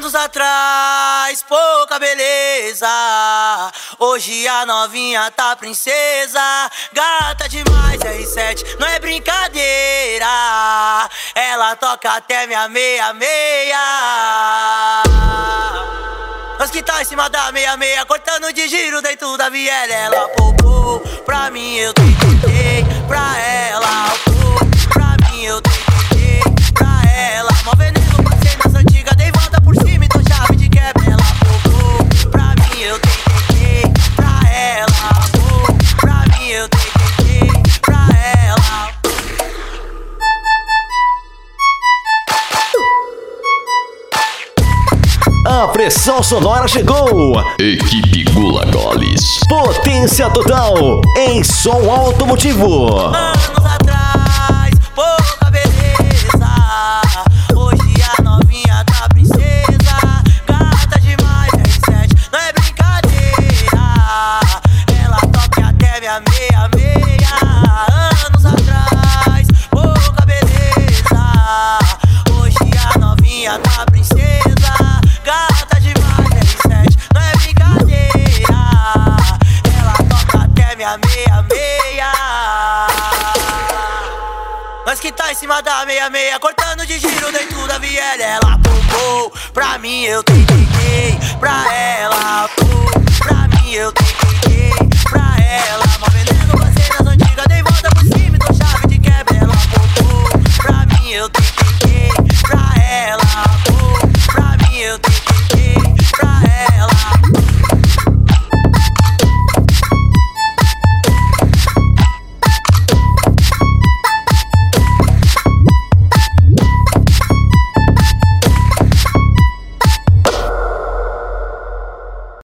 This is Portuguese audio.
Anos atrás, pouca beleza. Hoje a novinha tá princesa. Gata demais, R7, não é brincadeira. Ela toca até minha meia-meia. Nós que tá em cima da meia-meia, cortando de giro dentro da viela. Ela poupou, pra mim eu tentei, pra ela pra mim eu tentei, pra ela. Mó veneno, passei nas antigas, dei volta por cima e tô chave de quebra. Ela poupou, pra mim eu tentei, pra ela pra mim eu tentei, pra ela. A pressão sonora chegou. Equipe Gula Goles. Potência total em som automotivo. Anos atrás, pouca beleza. Hoje a novinha tá princesa. Gata demais, R7, não é brincadeira. Ela toca até minha meia-meia. Anos atrás, pouca beleza. Hoje a novinha tá princesa. Gata demais, R7, não é brincadeira. Ela toca até minha meia-meia. Nós que tá em cima da meia-meia, cortando de giro dentro da viela. Ela poupou, pra mim eu tentei, pra ela pra mim eu tentei, pra ela.